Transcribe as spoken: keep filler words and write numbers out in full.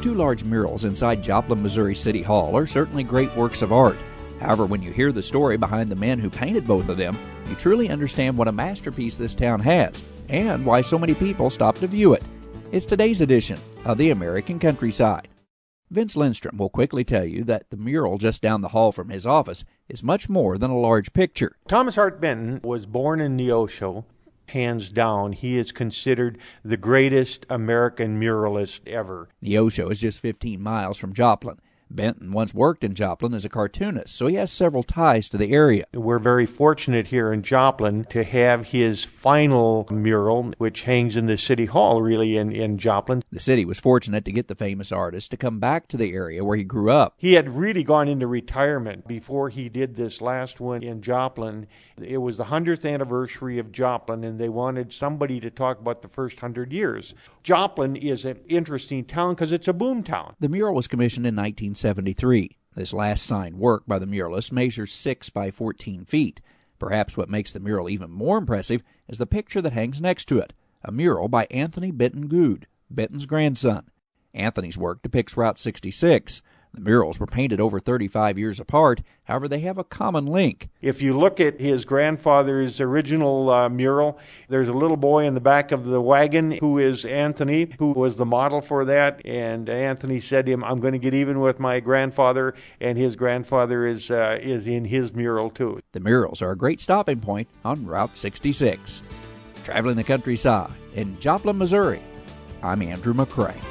two large murals inside Joplin, Missouri City Hall are certainly great works of art. However, when you hear the story behind the men who painted both of them, you truly understand what a masterpiece this town has and why so many people stop to view it. It's today's edition of the American Countryside. Vince Lindstrom will quickly tell you that the mural just down the hall from his office is much more than a large picture. Thomas Hart Benton was born in Neosho. Hands down, he is considered the greatest American muralist ever. Neosho is just fifteen miles from Joplin. Benton once worked in Joplin as a cartoonist, so he has several ties to the area. We're very fortunate here in Joplin to have his final mural, which hangs in the City Hall, really, in, in Joplin. The city was fortunate to get the famous artist to come back to the area where he grew up. He had really gone into retirement before he did this last one in Joplin. It was the hundredth anniversary of Joplin, and they wanted somebody to talk about the first hundred years. Joplin is an interesting town because it's a boom town. The mural was commissioned in nineteen seventy-three. This last signed work by the muralist measures six by fourteen feet. Perhaps what makes the mural even more impressive is the picture that hangs next to it, a mural by Anthony Benton Goode, Benton's grandson. Anthony's work depicts Route sixty-six. The murals were painted over thirty-five years apart, however they have a common link. If you look at his grandfather's original uh, mural, there's a little boy in the back of the wagon who is Anthony, who was the model for that, and Anthony said to him, I'm going to get even with my grandfather, and his grandfather is, uh, is in his mural too. The murals are a great stopping point on Route sixty-six. Traveling the countryside in Joplin, Missouri, I'm Andrew McCray.